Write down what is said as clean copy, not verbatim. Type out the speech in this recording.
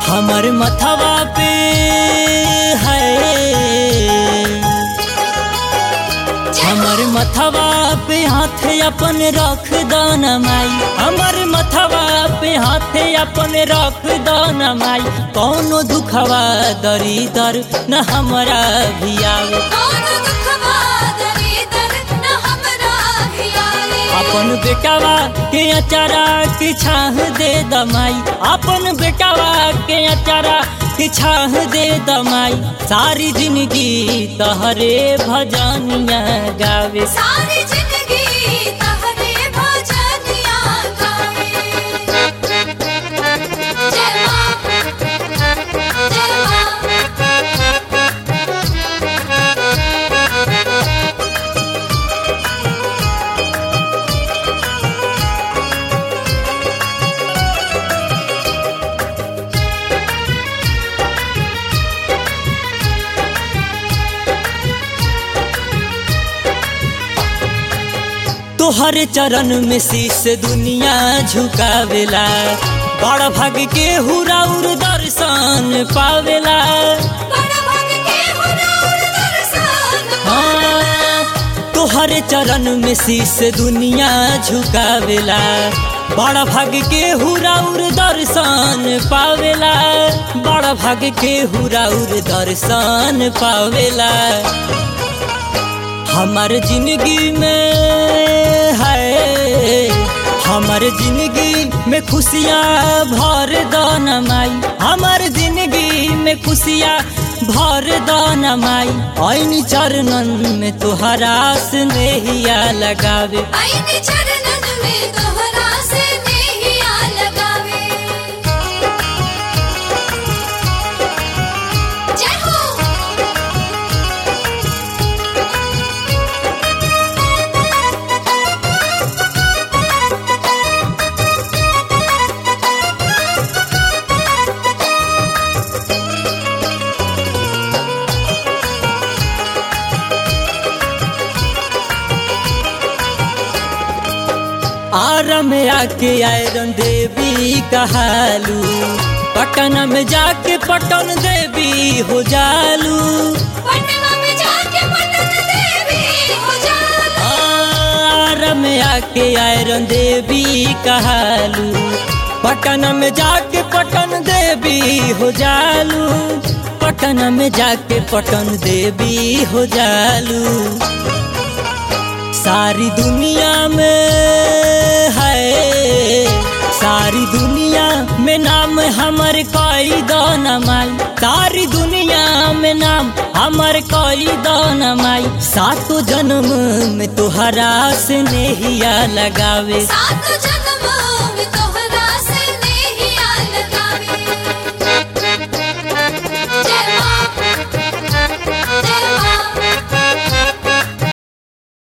हमर मथवा पे है, हमर मथवा पे हाथ अपन रख दाना माई, हमर मथवा पे हाथ अपन रख दाना माई। कौनो दुखवा दरिदर न हमरा भी आवे, अपन बेटावा के अचारा के छाह दे दमाई, अपन बेटावा के अचारा के छाह दे दमाई। सारी जिंदगी तहरे भजनिया गावे, सारी जिंदगी तहरे भजनिया गावे। जय मां, जय मां। तोहरे चरण में शीश दुनिया झुकावेला, बड़ भाग के हुराउर दर्शन पावेला। बड़ भाग के हुराउर दर्शन हाँ, तोहरे चरण में शीश दुनिया झुकावेला, बड़ भाग के हुराउर दर्शन पावेला, बड़ भाग के हुराउर दर्शन पावेला। हमार जिंदगी में है, हमार जिंदगी में खुशियाँ भर दाना माई, हमार जिंदगी में खुशियाँ भर दाना माई। ऐनी चरणन में तोहरा स्नेहिया लगावे, ऐनी चरणन में तोहरा से नेहिया लगावे। जय हो। आरा में आके आयरन देवी कहालू, पटना में जाके पटन देवी हो जालू। पटना में जाके पटन देवी हो जालू। आरा में आके आयरन देवी कहालू, पटना में जाके पटन देवी हो जालू, पटना में जाके पटन देवी हो जालू। सारी दुनिया में है, सारी दुनिया में नाम हमर कोई दाना माई, सारी दुनिया में नाम हमर कोई दाना माई। सातों जन्म में तोहरा से नेहिया लगावे, सात जन्म